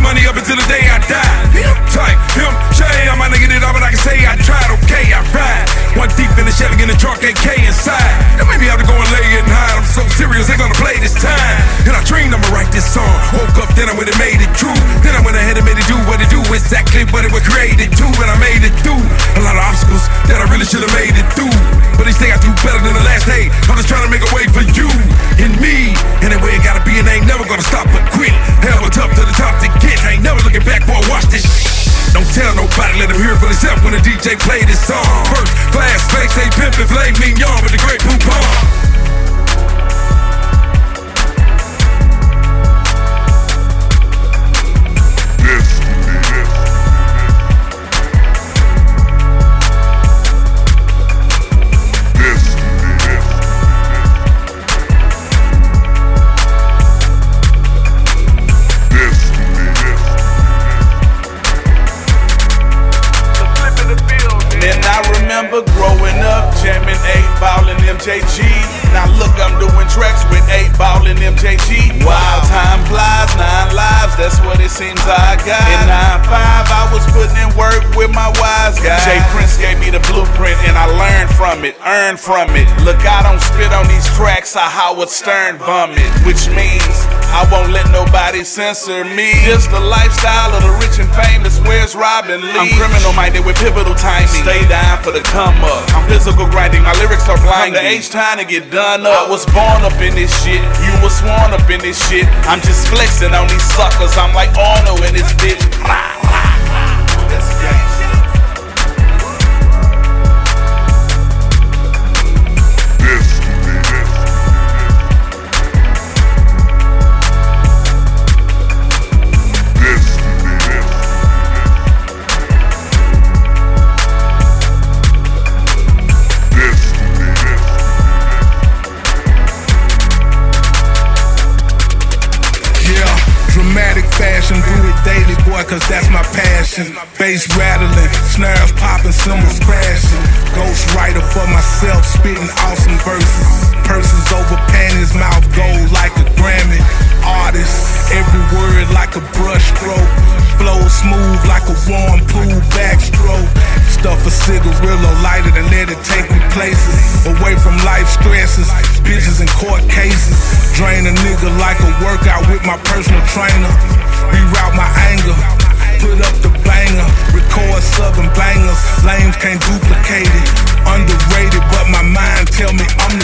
money up until the day I die. Him tight, him Shay, I might not get it all, but I can say I tried, okay, I ride. One deep in the Chevy in the trunk, AK inside. That made me have to go and lay it and hide. I'm so serious, they gonna play this time. And I dreamed I'ma write this song. Woke up, then I went and made it true. Then I went ahead and made it do what it do, exactly what it was created to. And I made it through a lot of obstacles that I really should have made it through. But each day I do better than the last day. I'm just trying to make a way for you and me. And the way it gotta be, and I ain't never gonna stop but quit. Hell, it's up to the top to get. I ain't never looking back, boy, watch this shit. Don't tell nobody, let them hear it for themselves when the DJ play this song. First class, face, they pimpin', filet mignon with the great poupon. Growing up, jamming 8-Ball and MJG. Now look, I'm doing tracks with 8-Ball and MJG. Wild time flies, 9 lives, that's what it seems I got. In 9-5, I was putting in work with my wise guy. Jay Prince gave me the blueprint and I learned from it, earned from it. Look, I don't spit on these tracks, I Howard Stern bum it. Which means I won't let nobody censor me. Just the lifestyle of the rich and famous, where's Robin Lee? I'm criminal minded with pivotal timing. Stay down for the come up. I'm physical grinding, my lyrics are blinding. The H time to get done up. I was born up in this shit, you was sworn up in this shit. I'm just flexing on these suckers, I'm like Arnold in this bitch. That's gang shit. Fashion, do it daily, boy, cause that's my passion. Bass rattling, snares popping, cymbals crashing. Ghost writer for myself, spitting awesome verses. Purses over panties, mouth gold like a Grammy. Artist, every word like a brush stroke. Flow smooth like a warm pool backstroke. Stuff a cigarillo, light it and let it take me places. Away from life stresses, bitches in court cases. Drain a nigga like a workout with my personal trainer. Reroute my anger, put up the banger. Record southern bangers, lames can't duplicate it. Underrated, but my mind tell me I'm